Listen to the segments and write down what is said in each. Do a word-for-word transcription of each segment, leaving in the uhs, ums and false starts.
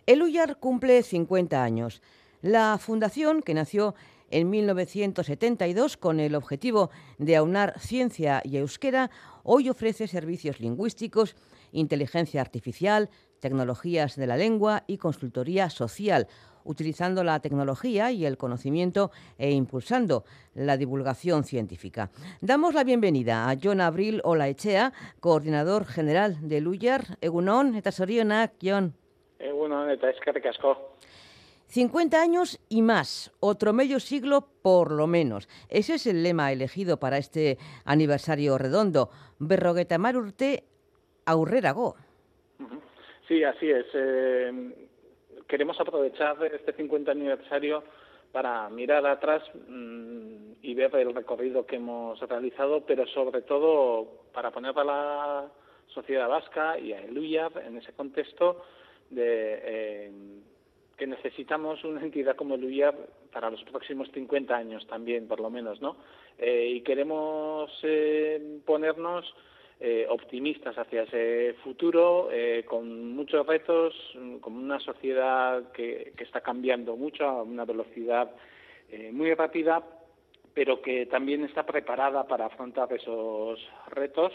Elhuyar cumple cincuenta años. La fundación, que nació en mil novecientos setenta y dos con el objetivo de aunar ciencia y euskera, hoy ofrece servicios lingüísticos, inteligencia artificial, tecnologías de la lengua y consultoría social, utilizando la tecnología y el conocimiento e impulsando la divulgación científica. Damos la bienvenida a Jon Abril Olaechea, coordinador general de Elhuyar. Egunon, eta zorionak, Jon. Egunon, eta eskerrik asko. cincuenta años y más, otro medio siglo por lo menos. Ese es el lema elegido para este aniversario redondo. Berrogeita hamar urte aurrerago. Sí, así es. Eh, queremos aprovechar este cincuenta aniversario para mirar atrás mmm, y ver el recorrido que hemos realizado, pero sobre todo para poner a la sociedad vasca y a Elhuyar en ese contexto de eh, que necesitamos una entidad como Elhuyar para los próximos cincuenta años también, por lo menos, ¿no? Eh, y queremos eh, ponernos eh, optimistas hacia ese futuro, eh, con muchos retos, con una sociedad que, que está cambiando mucho a una velocidad eh, muy rápida, pero que también está preparada para afrontar esos retos.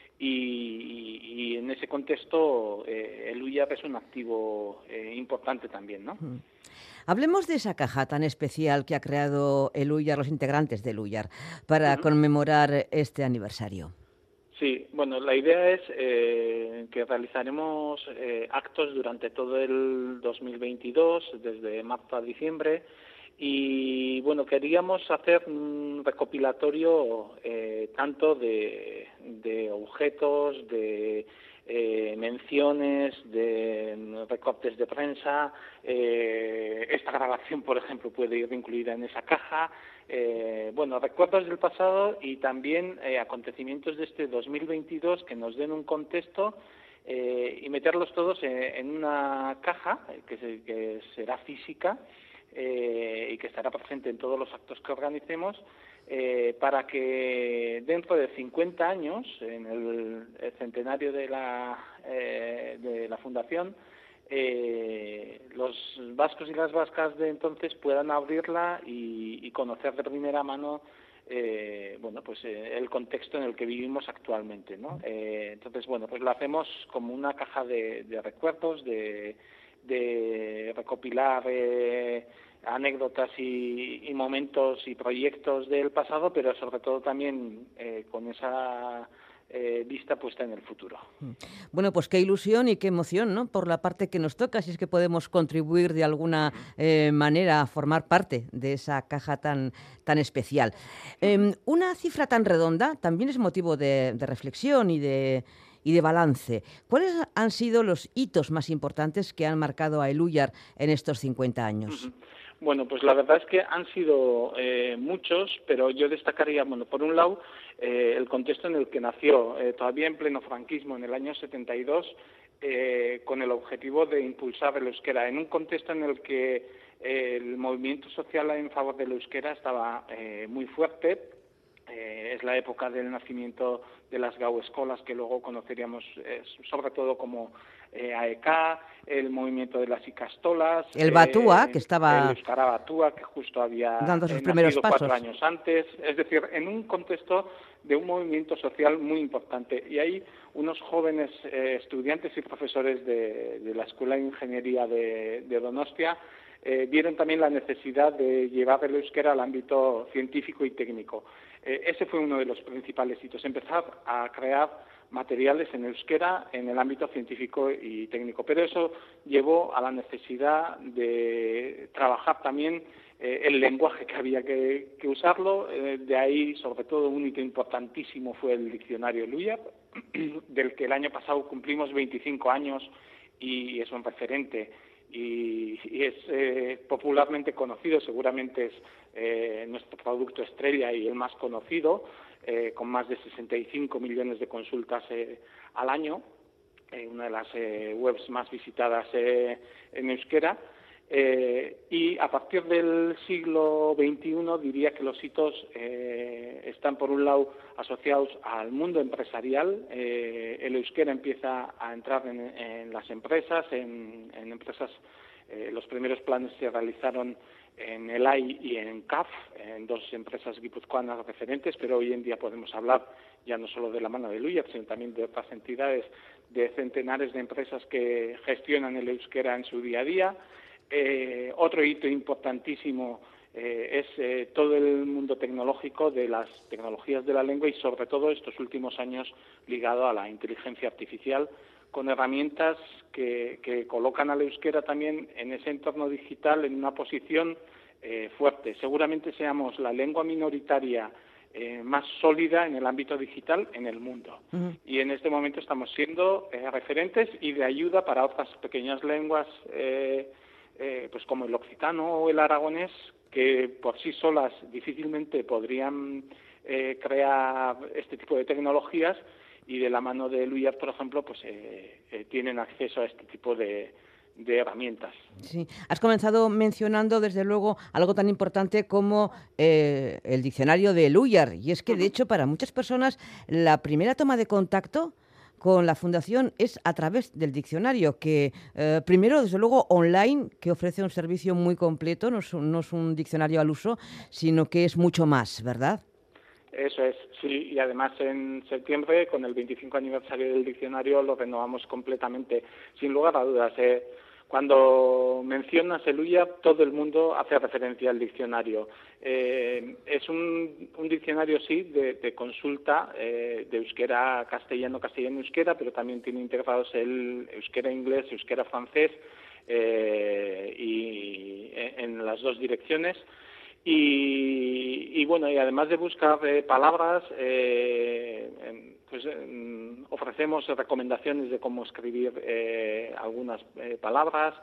Y, y en ese contexto eh, Elhuyar es un activo eh, importante también, ¿no? Mm. Hablemos de esa caja tan especial que ha creado Elhuyar, los integrantes de Elhuyar, para uh-huh. conmemorar este aniversario. Sí, bueno, la idea es eh, que realizaremos eh, actos durante todo el dos mil veintidós, desde marzo a diciembre, y bueno, queríamos hacer un recopilatorio eh, tanto de, de objetos, de eh, menciones, de recortes de prensa. Eh, esta grabación, por ejemplo, puede ir incluida en esa caja. Eh, bueno, recuerdos del pasado y también eh, acontecimientos de este dos mil veintidós que nos den un contexto eh, y meterlos todos en, en una caja que, se, que será física. Eh, y que estará presente en todos los actos que organicemos, eh, para que dentro de cincuenta años, en el, el centenario de la, eh, de la Fundación, eh, los vascos y las vascas de entonces puedan abrirla y, y conocer de primera mano eh, bueno, pues eh, el contexto en el que vivimos actualmente, ¿no? Eh, entonces, bueno, pues lo hacemos como una caja de, de recuerdos, de de recopilar eh, anécdotas y, y momentos y proyectos del pasado, pero sobre todo también eh, con esa eh, vista puesta en el futuro. Bueno, pues qué ilusión y qué emoción, ¿no? Por la parte que nos toca, si es que podemos contribuir de alguna eh, manera a formar parte de esa caja tan, tan especial. Eh, una cifra tan redonda también es motivo de, de reflexión y de... y de balance. ¿Cuáles han sido los hitos más importantes que han marcado a Elhuyar en estos cincuenta años? Bueno, pues la verdad es que han sido eh, muchos, pero yo destacaría, bueno, por un lado, eh, el contexto en el que nació, eh, todavía en pleno franquismo, en el año setenta y dos, eh, con el objetivo de impulsar el euskera, en un contexto en el que eh, el movimiento social en favor del euskera estaba eh, muy fuerte. Eh, es la época del nacimiento de las Gaueskolas, que luego conoceríamos eh, sobre todo como eh, A E K, el movimiento de las Ikastolas, el Batua, eh, que estaba el Euskara Batua, que justo había dando sus eh, primeros nacido pasos cuatro años antes, es decir, en un contexto de un movimiento social muy importante. Y hay unos jóvenes eh, estudiantes y profesores de, de la Escuela de Ingeniería de, de Donostia Eh, vieron también la necesidad de llevar el euskera al ámbito científico y técnico. Eh, ese fue uno de los principales hitos, empezar a crear materiales en euskera en el ámbito científico y técnico. Pero eso llevó a la necesidad de trabajar también eh, el lenguaje, que había que, que usarlo. Eh, de ahí, sobre todo, un hito importantísimo fue el diccionario Elhuyar, del que el año pasado cumplimos veinticinco años y es un referente. Y, y es eh, popularmente conocido, seguramente es eh, nuestro producto estrella y el más conocido, eh, con más de sesenta y cinco millones de consultas eh, al año, eh, una de las eh, webs más visitadas eh, en euskera. Eh, y a partir del siglo veintiuno diría que los hitos eh, están, por un lado, asociados al mundo empresarial. Eh, el euskera empieza a entrar en, en las empresas, en, en empresas, eh, los primeros planes se realizaron en el A I y en C A F, en dos empresas guipuzcoanas referentes, pero hoy en día podemos hablar ya no solo de la mano de Luyer, sino también de otras entidades, de centenares de empresas que gestionan el euskera en su día a día. Eh, otro hito importantísimo eh, es eh, todo el mundo tecnológico de las tecnologías de la lengua y sobre todo estos últimos años ligado a la inteligencia artificial, con herramientas que, que colocan al euskera también en ese entorno digital en una posición eh, fuerte. Seguramente seamos la lengua minoritaria eh, más sólida en el ámbito digital en el mundo. Uh-huh. Y en este momento estamos siendo eh, referentes y de ayuda para otras pequeñas lenguas eh, Eh, pues como el occitano o el aragonés, que por sí solas difícilmente podrían eh, crear este tipo de tecnologías, y de la mano de Luyer, por ejemplo, pues eh, eh, tienen acceso a este tipo de, de herramientas. Sí, has comenzado mencionando desde luego algo tan importante como eh, el diccionario de Luyer, y es que de hecho para muchas personas la primera toma de contacto con la Fundación es a través del diccionario, que eh, primero, desde luego, online, que ofrece un servicio muy completo, no es, un, no es un diccionario al uso, sino que es mucho más, ¿verdad? Eso es, sí, y además en septiembre, con el veinticinco aniversario del diccionario, lo renovamos completamente, sin lugar a dudas. Eh, Cuando mencionas el Luyer, todo el mundo hace referencia al diccionario. Eh, es un, un diccionario, sí, de, de consulta eh, de euskera castellano, castellano euskera, pero también tiene integrados el euskera inglés, euskera francés, eh, y en las dos direcciones. Y, y bueno, y además de buscar eh, palabras, eh, pues eh, ofrecemos recomendaciones de cómo escribir eh, algunas eh, palabras.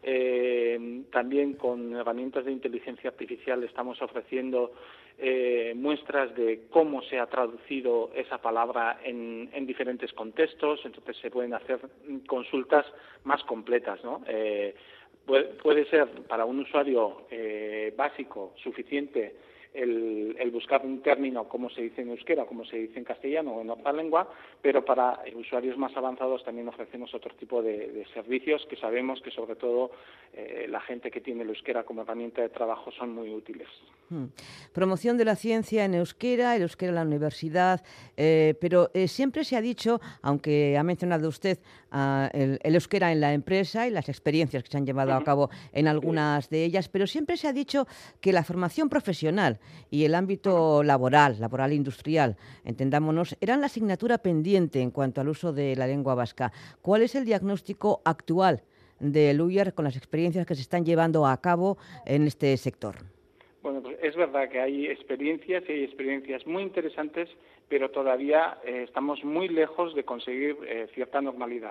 Eh, también con herramientas de inteligencia artificial estamos ofreciendo eh, muestras de cómo se ha traducido esa palabra en, en diferentes contextos. Entonces se pueden hacer consultas más completas, ¿no? Eh, Puede ser para un usuario eh, básico suficiente el, el buscar un término, como se dice en euskera, como se dice en castellano o en otra lengua, pero para usuarios más avanzados también ofrecemos otro tipo de, de servicios que sabemos que sobre todo eh, la gente que tiene el euskera como herramienta de trabajo son muy útiles. Hmm. Promoción de la ciencia en euskera, el euskera en la universidad, eh, pero eh, siempre se ha dicho, aunque ha mencionado usted uh, el, el euskera en la empresa y las experiencias que se han llevado uh-huh. a cabo en algunas de ellas, pero siempre se ha dicho que la formación profesional y el ámbito uh-huh. laboral, laboral industrial, entendámonos, eran la asignatura pendiente en cuanto al uso de la lengua vasca. ¿Cuál es el diagnóstico actual de Luyer con las experiencias que se están llevando a cabo en este sector? Bueno, pues es verdad que hay experiencias y hay experiencias muy interesantes, pero todavía eh, estamos muy lejos de conseguir eh, cierta normalidad.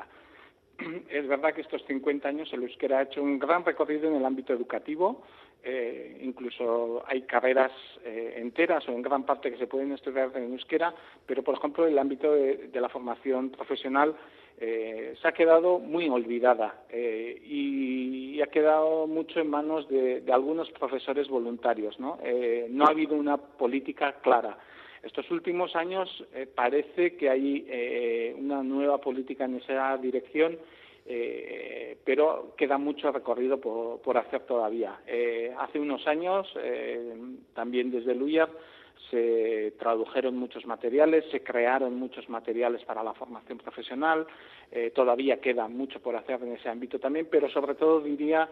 Es verdad que estos cincuenta años el euskera ha hecho un gran recorrido en el ámbito educativo, eh, incluso hay carreras eh, enteras o en gran parte que se pueden estudiar en euskera, pero por ejemplo el ámbito de, de la formación profesional eh, se ha quedado muy olvidada eh, y, y ha quedado mucho en manos de, de algunos profesores voluntarios, ¿no? Eh, no ha habido una política clara. Estos últimos años eh, parece que hay eh, una nueva política en esa dirección, eh, pero queda mucho recorrido por, por hacer todavía. Eh, hace unos años, eh, también desde Luyer, se tradujeron muchos materiales, se crearon muchos materiales para la formación profesional, eh, todavía queda mucho por hacer en ese ámbito también, pero sobre todo diría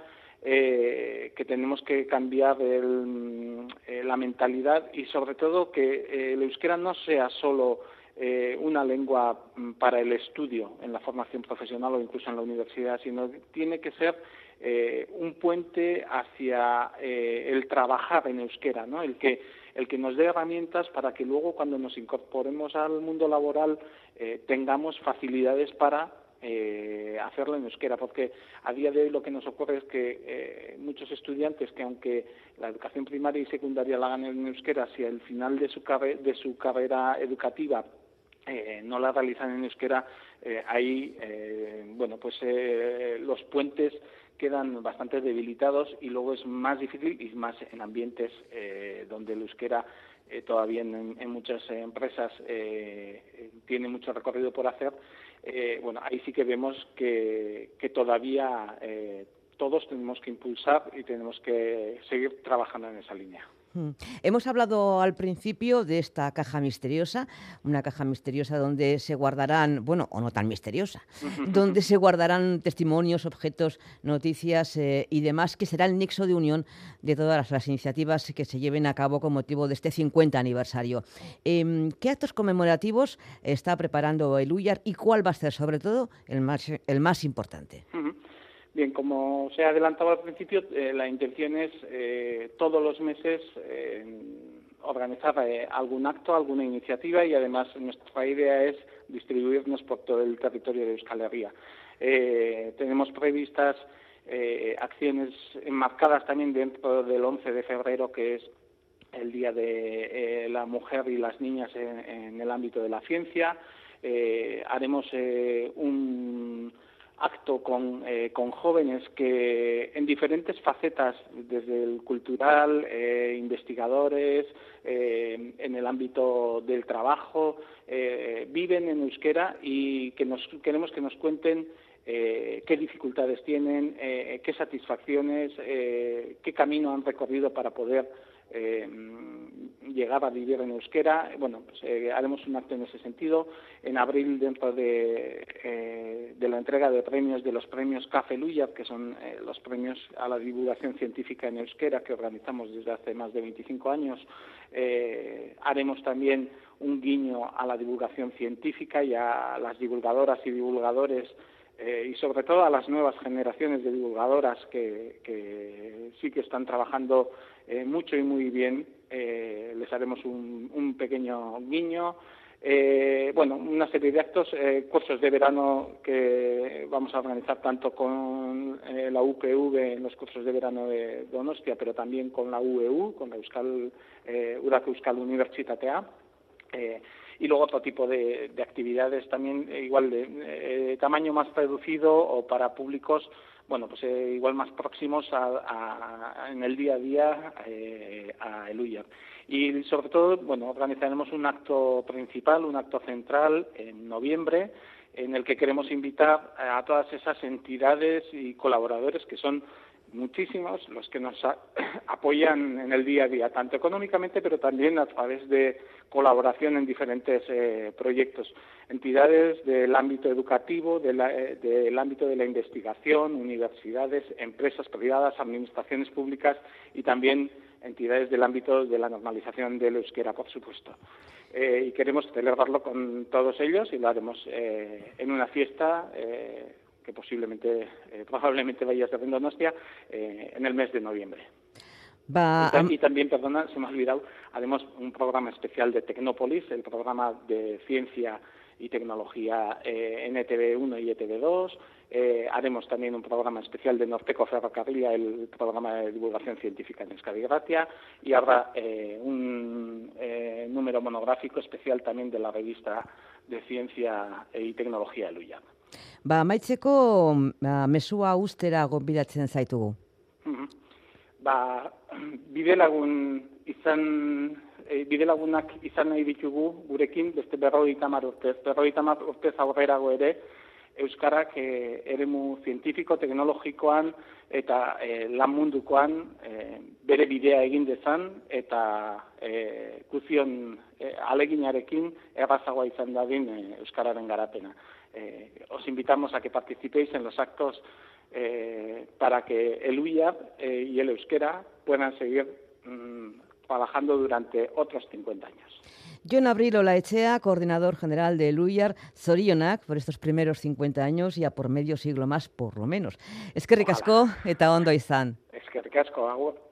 eh, que tenemos que cambiar el, eh, la mentalidad y sobre todo que eh, el euskera no sea solo eh, una lengua para el estudio en la formación profesional o incluso en la universidad, sino que tiene que ser eh, un puente hacia eh, el trabajar en euskera, ¿no? El que el que nos dé herramientas para que luego cuando nos incorporemos al mundo laboral eh, tengamos facilidades para eh, hacerlo en euskera, porque a día de hoy lo que nos ocurre es que eh, muchos estudiantes que aunque la educación primaria y secundaria la hagan en euskera, si al final de su, carre- de su carrera educativa Eh, no la realizan en euskera, eh, ahí, eh, bueno, pues eh, los puentes quedan bastante debilitados y luego es más difícil y más en ambientes eh, donde el euskera eh, todavía en, en muchas empresas eh, tiene mucho recorrido por hacer. Eh, bueno, ahí sí que vemos que, que todavía eh, todos tenemos que impulsar y tenemos que seguir trabajando en esa línea. Mm. Hemos hablado al principio de esta caja misteriosa, una caja misteriosa donde se guardarán, bueno, o no tan misteriosa, donde se guardarán testimonios, objetos, noticias eh, y demás, que será el nexo de unión de todas las, las iniciativas que se lleven a cabo con motivo de este cincuenta aniversario. Eh, ¿Qué actos conmemorativos está preparando el U Y A R y cuál va a ser, sobre todo, el más, el más importante? Uh-huh. Bien, como se ha adelantado al principio, eh, la intención es eh, todos los meses eh, organizar eh, algún acto, alguna iniciativa y además nuestra idea es distribuirnos por todo el territorio de Euskal Herria. Eh, tenemos previstas eh, acciones enmarcadas también dentro del once de febrero, que es el Día de eh, la Mujer y las Niñas en, en el ámbito de la ciencia. Eh, haremos eh, un acto con, eh, con jóvenes que en diferentes facetas, desde el cultural, eh, investigadores, eh, en el ámbito del trabajo, eh, viven en euskera y que nos queremos que nos cuenten eh, qué dificultades tienen, eh, qué satisfacciones, eh, qué camino han recorrido para poder Eh, llegar a vivir en euskera. Bueno, pues eh, haremos un acto en ese sentido. En abril, dentro de, eh, de la entrega de premios, de los premios Café U Y A R, que son eh, los premios a la divulgación científica en euskera que organizamos desde hace más de veinticinco años, eh, haremos también un guiño a la divulgación científica y a las divulgadoras y divulgadores Eh, y sobre todo a las nuevas generaciones de divulgadoras que, que sí que están trabajando eh, mucho y muy bien. Eh, les haremos un, un pequeño guiño. Eh, bueno, una serie de actos, eh, cursos de verano que vamos a organizar tanto con eh, la U P V en los cursos de verano de Donostia, pero también con la U E U, con la Euskal, eh, Udako Euskal Unibertsitatea. Eh, y luego otro tipo de, de actividades también eh, igual de eh, tamaño más reducido o para públicos bueno pues eh, igual más próximos a, a, a, en el día a día eh, a el U Y A R. Y sobre todo bueno organizaremos un acto principal, un acto central en noviembre en el que queremos invitar a todas esas entidades y colaboradores que son muchísimos los que nos a, apoyan en el día a día, tanto económicamente, pero también a través de colaboración en diferentes eh, proyectos. Entidades del ámbito educativo, de la, eh, del ámbito de la investigación, universidades, empresas privadas, administraciones públicas y también entidades del ámbito de la normalización del euskera, por supuesto. Eh, y queremos celebrarlo con todos ellos y lo haremos eh, en una fiesta eh, que posiblemente, eh, probablemente vaya a ser en Donostia, eh, en el mes de noviembre. Va, y, y también, perdona, se me ha olvidado, haremos un programa especial de Tecnópolis, el programa de ciencia y tecnología eh, en E T V uno y E T V dos. Eh, haremos también un programa especial de Norteco Ferrocarrila, el programa de divulgación científica en Euskadi Gratia, y habrá eh, un eh, número monográfico especial también de la revista de ciencia y tecnología del U Y A R. Ba, amaitzeko ba, mesua ustera gonbidatzen zaitugu. Uh-huh. Ba, bide lagun izan, e, bide lagunak izan nahi ditugu gurekin, beste berrogeita hamar urtez, berrogeita hamar urtez aurrerago ere, euskarak e, eremu zientifiko, teknologikoan eta e, lan mundukoan e, bere bidea egin dezan eta e, guzion e, aleginarekin errazagoa izan dadin e, euskararen garapena. Eh, os invitamos a que participéis en los actos eh, para que el U Y A R eh, y el euskera puedan seguir mmm, trabajando durante otros cincuenta años. Jon Abril Olaechea, coordinador general del U Y A R, zorionak por estos primeros cincuenta años y a por medio siglo más, por lo menos. Eskerrik asko eta ondo izan. Eskerrik asko, agur.